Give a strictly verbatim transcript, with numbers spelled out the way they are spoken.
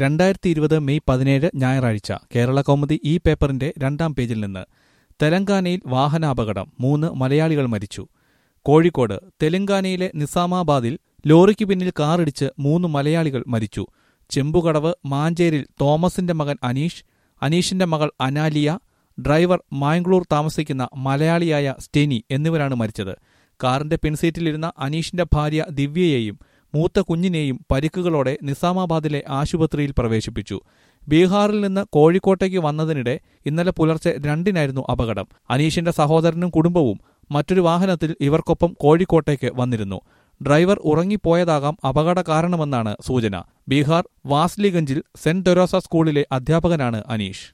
രണ്ടായിരത്തി ഇരുപത് മെയ് പതിനേഴ് ഞായറാഴ്ച കേരള കൗമുദി ഈ പേപ്പറിന്റെ രണ്ടാം പേജിൽ നിന്ന് തെലങ്കാനയിൽ വാഹനാപകടം മൂന്ന് മലയാളികൾ മരിച്ചു. കോഴിക്കോട് തെലങ്കാനയിലെ നിസാമാബാദിൽ ലോറിക്ക് പിന്നിൽ കാറിടിച്ച് മൂന്ന് മലയാളികൾ മരിച്ചു. ചെമ്പുകടവ് മാഞ്ചേരിൽ തോമസിന്റെ മകൻ അനീഷ്, അനീഷിന്റെ മകൾ അനാലിയ, ഡ്രൈവർ മായംഗ്ലൂർ താമസിക്കുന്ന മലയാളിയായ സ്റ്റെനി എന്നിവരാണ് മരിച്ചത്. കാറിന്റെ പിൻസീറ്റിലിരുന്ന അനീഷിന്റെ ഭാര്യ ദിവ്യയെയും മൂത്ത കുഞ്ഞിനെയും പരിക്കുകളോടെ നിസാമാബാദിലെ ആശുപത്രിയിൽ പ്രവേശിപ്പിച്ചു. ബീഹാറിൽ നിന്ന് കോഴിക്കോട്ടേക്ക് വന്നതിനിടെ ഇന്നലെ പുലർച്ചെ രണ്ടിനായിരുന്നു അപകടം. അനീഷിന്റെ സഹോദരനും കുടുംബവും മറ്റൊരു വാഹനത്തിൽ ഇവർക്കൊപ്പം കോഴിക്കോട്ടേക്ക് വന്നിരുന്നു. ഡ്രൈവർ ഉറങ്ങിപ്പോയതാകാം അപകട കാരണമെന്നാണ് സൂചന. ബീഹാർ വാസ്ലിഗഞ്ചിൽ സെന്റ് തെരേസ സ്കൂളിലെ അധ്യാപകനാണ് അനീഷ്.